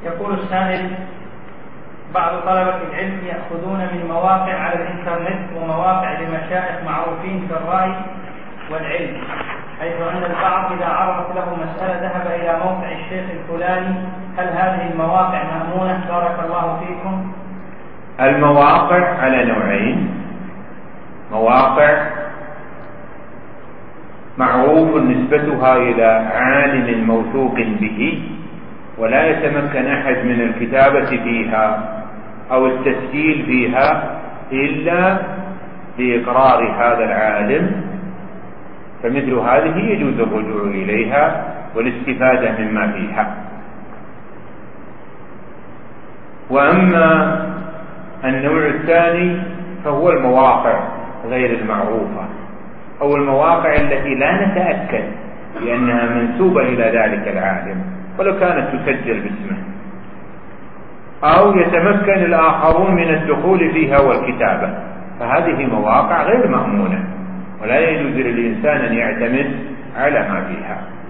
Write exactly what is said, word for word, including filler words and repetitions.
يقول السائل: بعض طلبة العلم يأخذون من مواقع على الإنترنت ومواقع لمشايخ معروفين في الرأي والعلم، حيث أن البعض إذا عرضت له مسألة ذهب إلى موقع الشيخ الفلاني. هل هذه المواقع مأمونة؟ بارك الله فيكم. المواقع على نوعين: مواقع معروف نسبتها إلى عالم موثوق به ولا يتمكن أحد من الكتابة فيها أو التسجيل فيها إلا بإقرار هذا العالم، فمثل هذه يجوز الرجوع إليها والاستفادة مما فيها. وأما النوع الثاني فهو المواقع غير المعروفة أو المواقع التي لا نتأكد بأنها منسوبة إلى ذلك العالم ولو كانت تسجل باسمه، أو يتمكن الآخرون من الدخول فيها والكتابة، فهذه مواقع غير مأمونة ولا يجوز للإنسان أن يعتمد على ما فيها.